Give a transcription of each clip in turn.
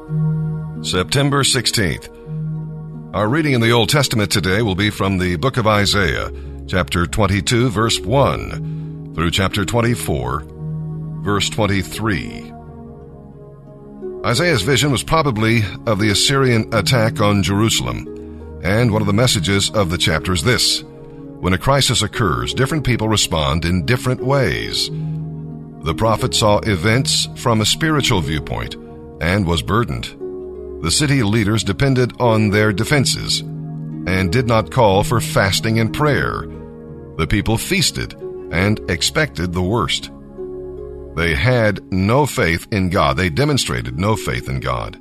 September 16th. Our reading in the Old Testament today will be from the book of Isaiah, chapter 22, verse 1, through chapter 24, verse 23. Isaiah's vision was probably of the Assyrian attack on Jerusalem, and one of the messages of the chapter is this: when a crisis occurs, different people respond in different ways. The prophet saw events from a spiritual viewpoint and was burdened. The city leaders depended on their defenses and did not call for fasting and prayer. The people feasted and expected the worst. They had no faith in God. They demonstrated no faith in God.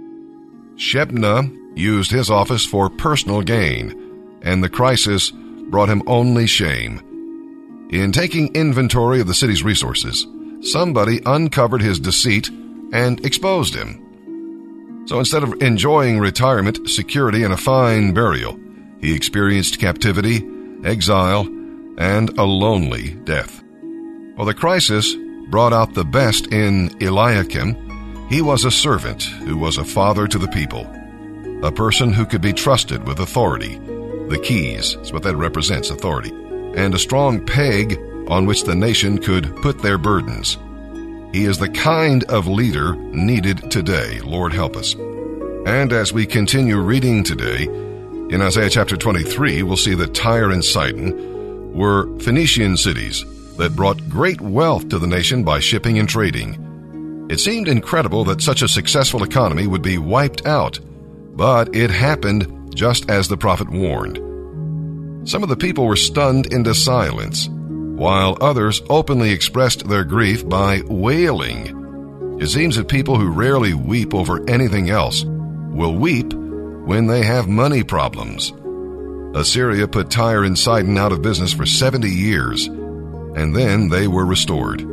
Shebna used his office for personal gain, and the crisis brought him only shame. In taking inventory of the city's resources, somebody uncovered his deceit and exposed him. So instead of enjoying retirement, security, and a fine burial, he experienced captivity, exile, and a lonely death. Well, the crisis brought out the best in Eliakim. He was a servant who was a father to the people, a person who could be trusted with authority. The keys is what that represents, authority, and a strong peg on which the nation could put their burdens. He is the kind of leader needed today. Lord, help us. And as we continue reading today, in Isaiah chapter 23, we'll see that Tyre and Sidon were Phoenician cities that brought great wealth to the nation by shipping and trading. It seemed incredible that such a successful economy would be wiped out, but it happened just as the prophet warned. Some of the people were stunned into silence, while others openly expressed their grief by wailing. It seems that people who rarely weep over anything else will weep when they have money problems. Assyria put Tyre and Sidon out of business for 70 years, and then they were restored.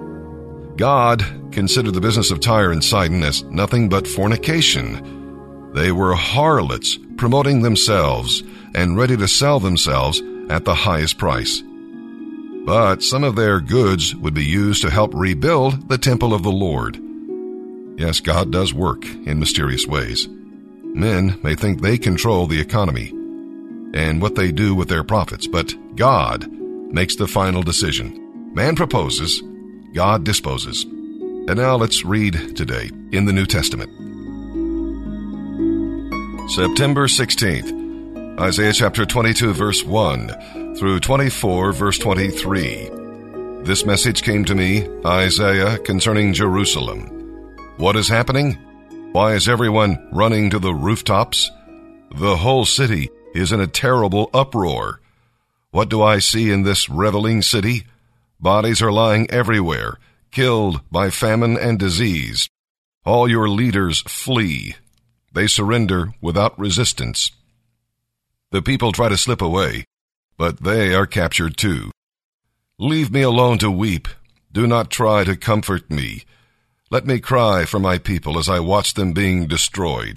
God considered the business of Tyre and Sidon as nothing but fornication. They were harlots, promoting themselves and ready to sell themselves at the highest price. But some of their goods would be used to help rebuild the temple of the Lord. Yes, God does work in mysterious ways. Men may think they control the economy and what they do with their profits, but God makes the final decision. Man proposes, God disposes. And now let's read today in the New Testament. September 16th, Isaiah chapter 22, verse 1 through 24, verse 23. This message came to me, Isaiah, concerning Jerusalem. What is happening? Why is everyone running to the rooftops? The whole city is in a terrible uproar. What do I see in this reveling city? Bodies are lying everywhere, killed by famine and disease. All your leaders flee. They surrender without resistance. The people try to slip away, but they are captured too. Leave me alone to weep. Do not try to comfort me. Let me cry for my people as I watch them being destroyed.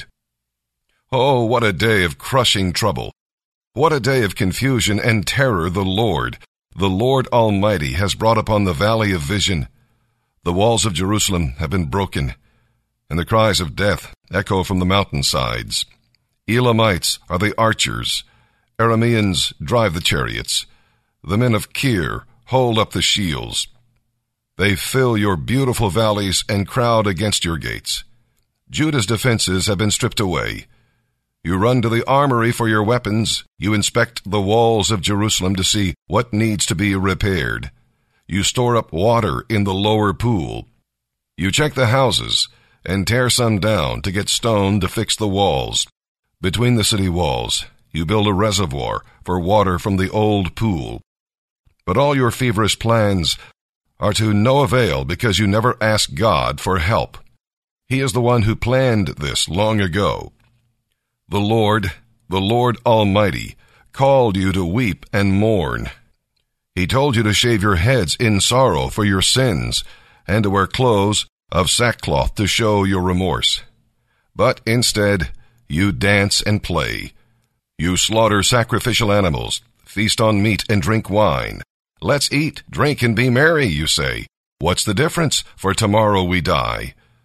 Oh, what a day of crushing trouble. What a day of confusion and terror the Lord Almighty, has brought upon the valley of vision. The walls of Jerusalem have been broken, and the cries of death echo from the mountainsides. Elamites are the archers. Arameans drive the chariots. The men of Kir hold up the shields. They fill your beautiful valleys and crowd against your gates. Judah's defenses have been stripped away. You run to the armory for your weapons. You inspect the walls of Jerusalem to see what needs to be repaired. You store up water in the lower pool. You check the houses and tear some down to get stone to fix the walls. Between the city walls, you build a reservoir for water from the old pool. But all your feverish plans are to no avail because you never ask God for help. He is the one who planned this long ago. The Lord Almighty, called you to weep and mourn. He told you to shave your heads in sorrow for your sins and to wear clothes of sackcloth to show your remorse. But instead, you dance and play. You slaughter sacrificial animals, feast on meat and drink wine. Let's eat, drink, and be merry, you say. What's the difference? For tomorrow we die.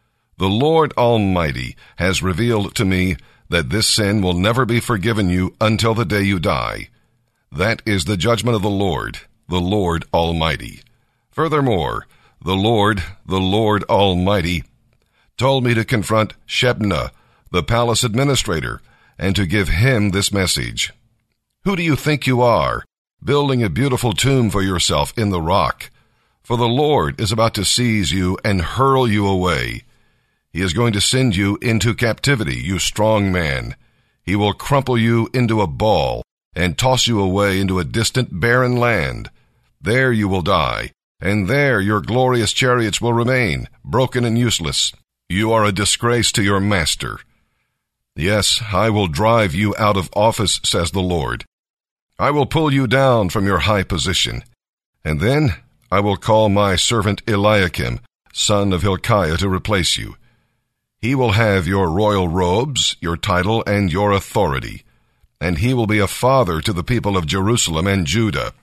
The Lord Almighty has revealed to me that this sin will never be forgiven you until the day you die. That is the judgment of the Lord Almighty. Furthermore, the Lord Almighty, told me to confront Shebna, the palace administrator, and to give him this message. Who do you think you are, building a beautiful tomb for yourself in the rock? For the Lord is about to seize you and hurl you away. He is going to send you into captivity, you strong man. He will crumple you into a ball and toss you away into a distant barren land. There you will die, and there your glorious chariots will remain, broken and useless. You are a disgrace to your master. Yes, I will drive you out of office, says the Lord. I will pull you down from your high position, and then I will call my servant Eliakim, son of Hilkiah, to replace you. He will have your royal robes, your title, and your authority, and he will be a father to the people of Jerusalem and Judah.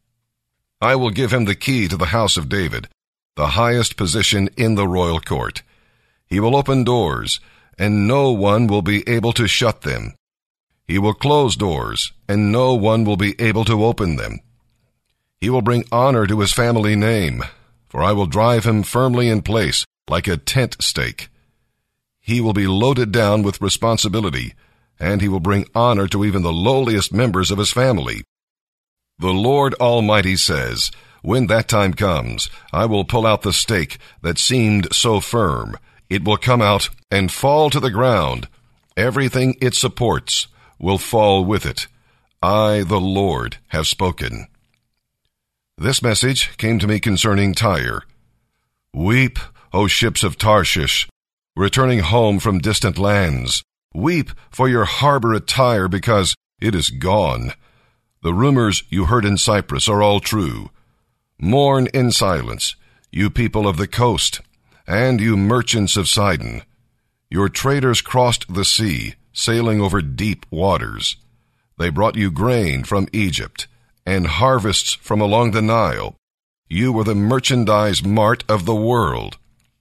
I will give him the key to the house of David, the highest position in the royal court. He will open doors, and no one will be able to shut them. He will close doors, and no one will be able to open them. He will bring honor to his family name, for I will drive him firmly in place like a tent stake. He will be loaded down with responsibility, and he will bring honor to even the lowliest members of his family. The Lord Almighty says, when that time comes, I will pull out the stake that seemed so firm. It will come out and fall to the ground. Everything it supports will fall with it. I, the Lord, have spoken. This message came to me concerning Tyre. Weep, O ships of Tarshish, returning home from distant lands. Weep for your harbor at Tyre, because it is gone. The rumors you heard in Cyprus are all true. Mourn in silence, you people of the coast, and you merchants of Sidon. Your traders crossed the sea, sailing over deep waters. They brought you grain from Egypt, and harvests from along the Nile. You were the merchandise mart of the world.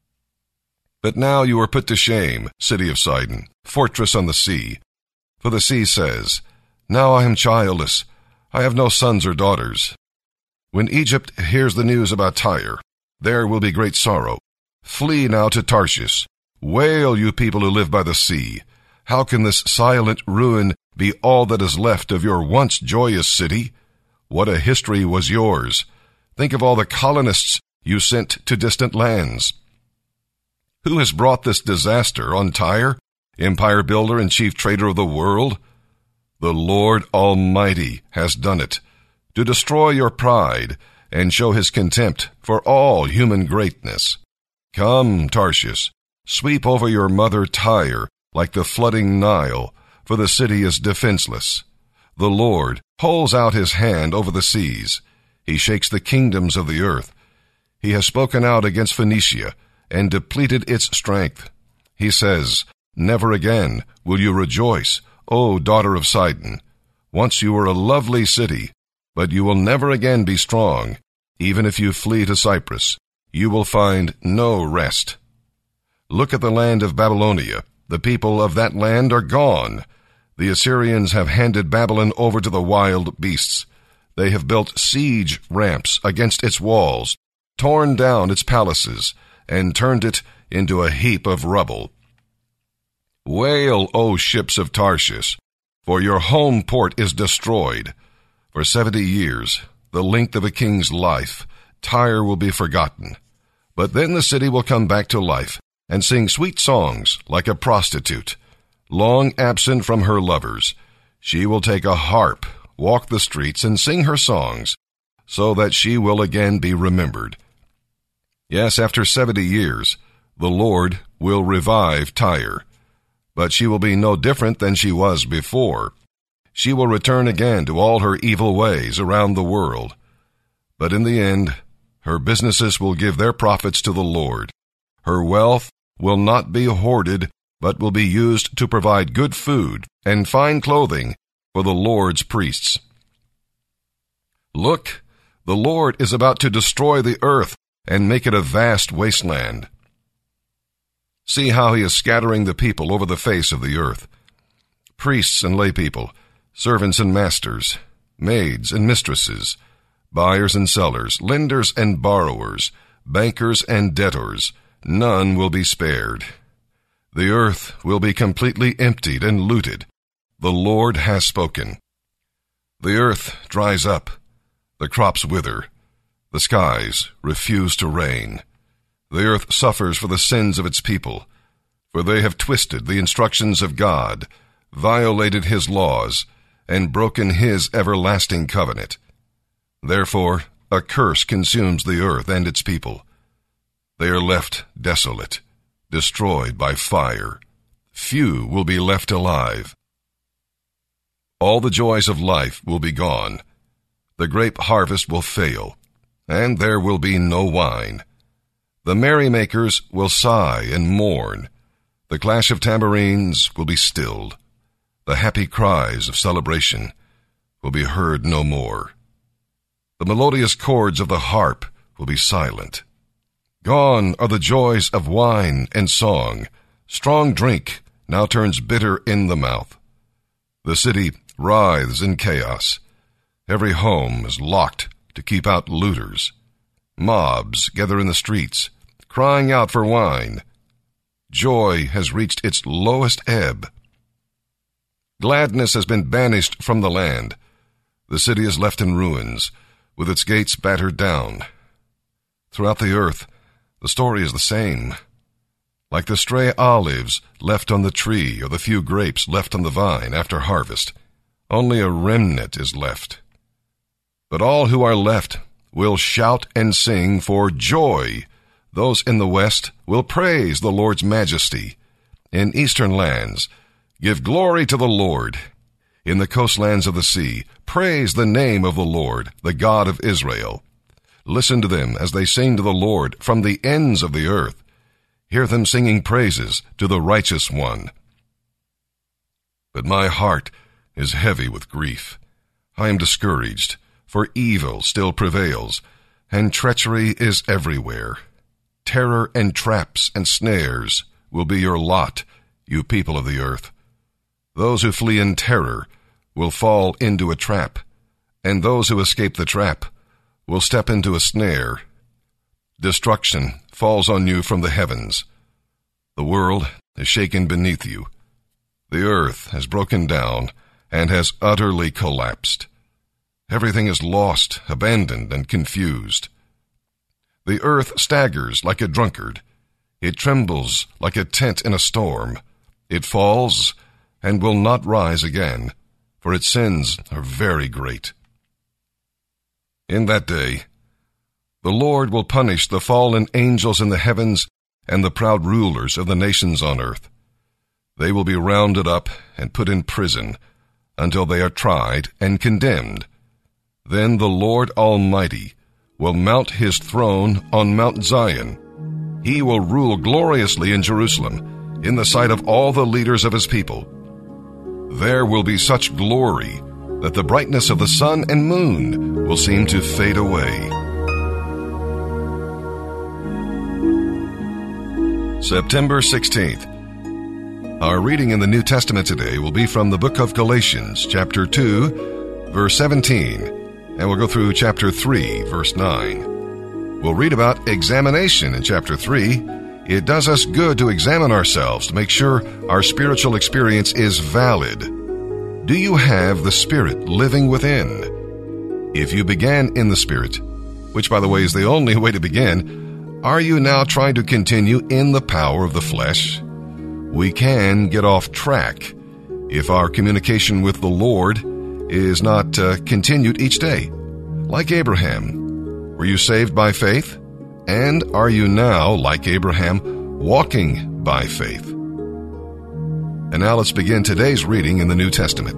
But now you are put to shame, city of Sidon, fortress on the sea. For the sea says, now I am childless, I have no sons or daughters. When Egypt hears the news about Tyre, there will be great sorrow. Flee now to Tarshish. Wail, you people who live by the sea. How can this silent ruin be all that is left of your once joyous city? What a history was yours. Think of all the colonists you sent to distant lands. Who has brought this disaster on Tyre, empire builder and chief trader of the world? The Lord Almighty has done it, to destroy your pride and show his contempt for all human greatness. Come, Tarshish, sweep over your mother Tyre like the flooding Nile, for the city is defenseless. The Lord holds out his hand over the seas. He shakes the kingdoms of the earth. He has spoken out against Phoenicia and depleted its strength. He says, never again will you rejoice, O daughter of Sidon. Once you were a lovely city, but you will never again be strong. Even if you flee to Cyprus, you will find no rest. Look at the land of Babylonia. The people of that land are gone. The Assyrians have handed Babylon over to the wild beasts. They have built siege ramps against its walls, torn down its palaces, and turned it into a heap of rubble. Wail, O ships of Tarshish, for your home port is destroyed. For 70 years, the length of a king's life, Tyre will be forgotten. But then the city will come back to life and sing sweet songs like a prostitute. Long absent from her lovers, she will take a harp, walk the streets, and sing her songs, so that she will again be remembered. Yes, after 70 years, the Lord will revive Tyre, but she will be no different than she was before. She will return again to all her evil ways around the world. But in the end, her businesses will give their profits to the Lord. Her wealth will not be hoarded, but will be used to provide good food and fine clothing for the Lord's priests. Look, the Lord is about to destroy the earth and make it a vast wasteland. See how he is scattering the people over the face of the earth. Priests and laypeople, servants and masters, maids and mistresses, buyers and sellers, lenders and borrowers, bankers and debtors, none will be spared. The earth will be completely emptied and looted. The Lord has spoken. The earth dries up, the crops wither, the skies refuse to rain. The earth suffers for the sins of its people, for they have twisted the instructions of God, violated his laws, and broken his everlasting covenant. Therefore, a curse consumes the earth and its people. They are left desolate, destroyed by fire. Few will be left alive. All the joys of life will be gone. The grape harvest will fail, and there will be no wine. The merrymakers will sigh and mourn. The clash of tambourines will be stilled. The happy cries of celebration will be heard no more. The melodious chords of the harp will be silent. Gone are the joys of wine and song. Strong drink now turns bitter in the mouth. The city writhes in chaos. Every home is locked to keep out looters. Mobs gather in the streets, crying out for wine. Joy has reached its lowest ebb. Gladness has been banished from the land. The city is left in ruins, with its gates battered down. Throughout the earth, the story is the same. Like the stray olives left on the tree or the few grapes left on the vine after harvest, only a remnant is left. But all who are left will shout and sing for joy. Those in the west will praise the Lord's majesty. In eastern lands, give glory to the Lord. In the coastlands of the sea, praise the name of the Lord, the God of Israel. Listen to them as they sing to the Lord from the ends of the earth. Hear them singing praises to the righteous one. But my heart is heavy with grief. I am discouraged, for evil still prevails, and treachery is everywhere. Terror and traps and snares will be your lot, you people of the earth. Those who flee in terror will fall into a trap, and those who escape the trap will step into a snare. Destruction falls on you from the heavens. The world is shaken beneath you. The earth has broken down and has utterly collapsed. Everything is lost, abandoned, and confused. The earth staggers like a drunkard. It trembles like a tent in a storm. It falls and will not rise again, for its sins are very great. In that day, the Lord will punish the fallen angels in the heavens and the proud rulers of the nations on earth. They will be rounded up and put in prison until they are tried and condemned. Then the Lord Almighty will mount his throne on Mount Zion. He will rule gloriously in Jerusalem, in the sight of all the leaders of his people. There will be such glory that the brightness of the sun and moon will seem to fade away. September 16th. Our reading in the New Testament today will be from the book of Galatians, chapter 2, verse 17, and we'll go through chapter 3, verse 9. We'll read about examination in chapter 3. It does us good to examine ourselves to make sure our spiritual experience is valid. Do you have the Spirit living within? If you began in the Spirit, which by the way is the only way to begin, are you now trying to continue in the power of the flesh? We can get off track if our communication with the Lord is not continued each day. Like Abraham, were you saved by faith? And are you now, like Abraham, walking by faith? And now let's begin today's reading in the New Testament.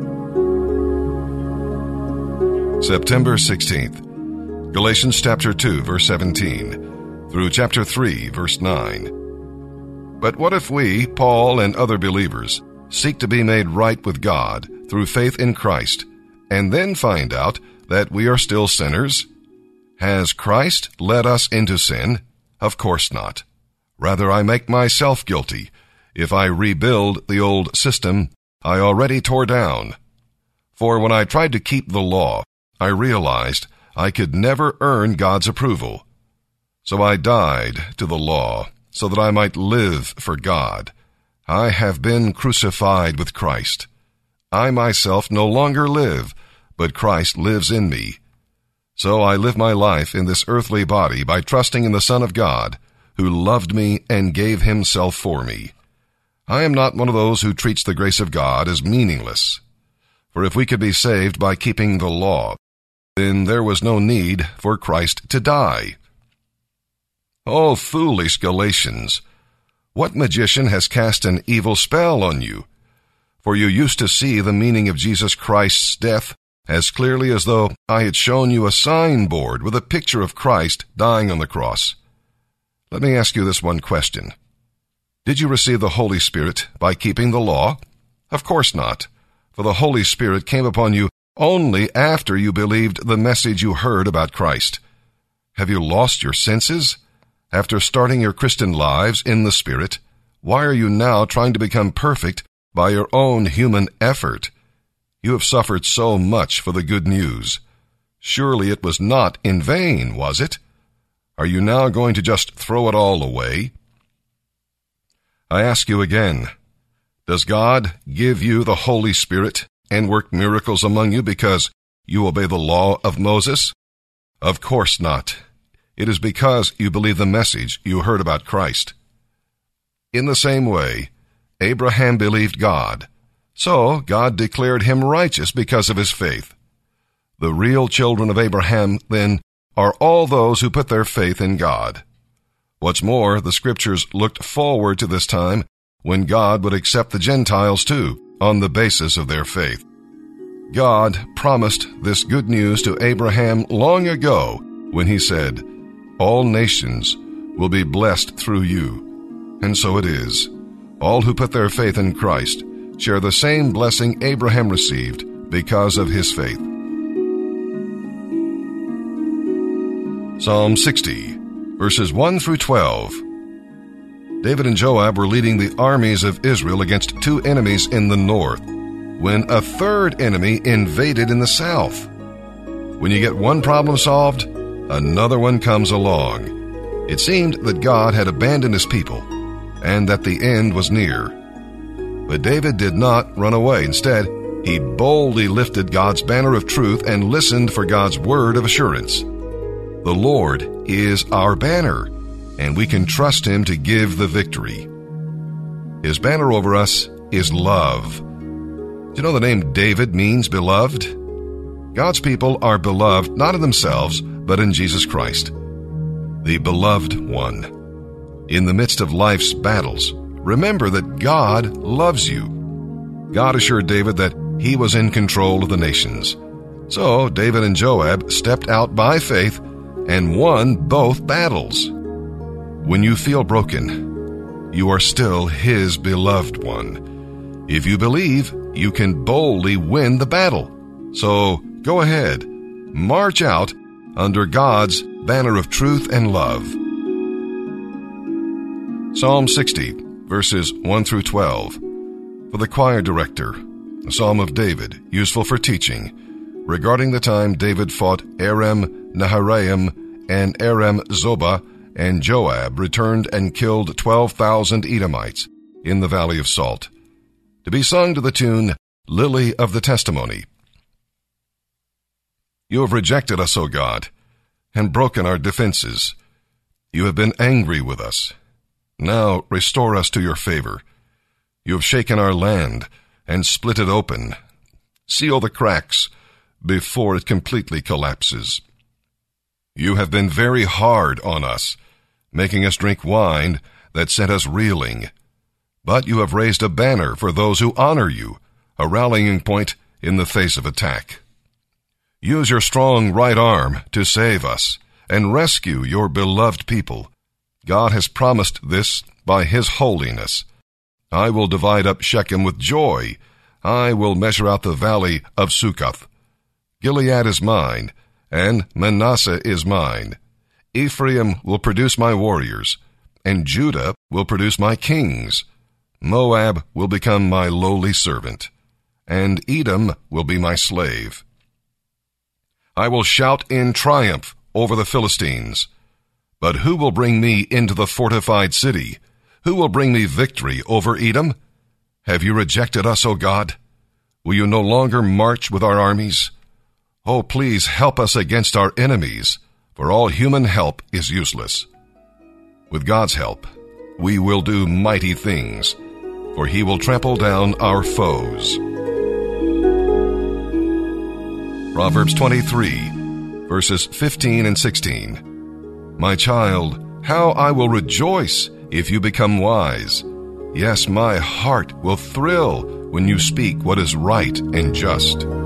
September 16th, Galatians chapter 2, verse 17, through chapter 3, verse 9. But what if we, Paul and other believers, seek to be made right with God through faith in Christ, and then find out that we are still sinners? Has Christ led us into sin? Of course not. Rather, I make myself guilty if I rebuild the old system I already tore down. For when I tried to keep the law, I realized I could never earn God's approval. So I died to the law so that I might live for God. I have been crucified with Christ. I myself no longer live, but Christ lives in me. So I live my life in this earthly body by trusting in the Son of God, who loved me and gave himself for me. I am not one of those who treats the grace of God as meaningless. For if we could be saved by keeping the law, then there was no need for Christ to die. Oh, foolish Galatians! What magician has cast an evil spell on you? For you used to see the meaning of Jesus Christ's death as clearly as though I had shown you a signboard with a picture of Christ dying on the cross. Let me ask you this one question. Did you receive the Holy Spirit by keeping the law? Of course not, for the Holy Spirit came upon you only after you believed the message you heard about Christ. Have you lost your senses? After starting your Christian lives in the Spirit, why are you now trying to become perfect by your own human effort? You have suffered so much for the good news. Surely it was not in vain, was it? Are you now going to just throw it all away? I ask you again, does God give you the Holy Spirit and work miracles among you because you obey the law of Moses? Of course not. It is because you believe the message you heard about Christ. In the same way, Abraham believed God, so God declared him righteous because of his faith. The real children of Abraham, then, are all those who put their faith in God. What's more, the Scriptures looked forward to this time when God would accept the Gentiles too, on the basis of their faith. God promised this good news to Abraham long ago when he said, "All nations will be blessed through you." And so it is. All who put their faith in Christ share the same blessing Abraham received because of his faith. Psalm 60, verses 1 through 12. David and Joab were leading the armies of Israel against two enemies in the north, when a third enemy invaded in the south. When you get one problem solved, another one comes along. It seemed that God had abandoned his people, and that the end was near. But David did not run away. Instead, he boldly lifted God's banner of truth and listened for God's word of assurance. The Lord is our banner, and we can trust him to give the victory. His banner over us is love. Do you know the name David means beloved? God's people are beloved not in themselves, but in Jesus Christ, the beloved one. In the midst of life's battles, remember that God loves you. God assured David that he was in control of the nations. So David and Joab stepped out by faith and won both battles. When you feel broken, you are still his beloved one. If you believe, you can boldly win the battle. So go ahead, march out under God's banner of truth and love. Psalm 60, verses 1 through 12. For the choir director, a psalm of David, useful for teaching, regarding the time David fought Aram Naharaim and Aram Zobah, and Joab returned and killed 12,000 Edomites in the Valley of Salt, to be sung to the tune, Lily of the Testimony. You have rejected us, O God, and broken our defenses. You have been angry with us. Now restore us to your favor. You have shaken our land and split it open. Seal the cracks before it completely collapses. You have been very hard on us, making us drink wine that sent us reeling. But you have raised a banner for those who honor you, a rallying point in the face of attack. Use your strong right arm to save us and rescue your beloved people. God has promised this by his holiness. I will divide up Shechem with joy. I will measure out the valley of Succoth. Gilead is mine, and Manasseh is mine. Ephraim will produce my warriors, and Judah will produce my kings. Moab will become my lowly servant, and Edom will be my slave. I will shout in triumph over the Philistines. But who will bring me into the fortified city? Who will bring me victory over Edom? Have you rejected us, O God? Will you no longer march with our armies? Oh, please help us against our enemies, for all human help is useless. With God's help, we will do mighty things, for he will trample down our foes. Proverbs 23, verses 15 and 16. My child, how I will rejoice if you become wise. Yes, my heart will thrill when you speak what is right and just.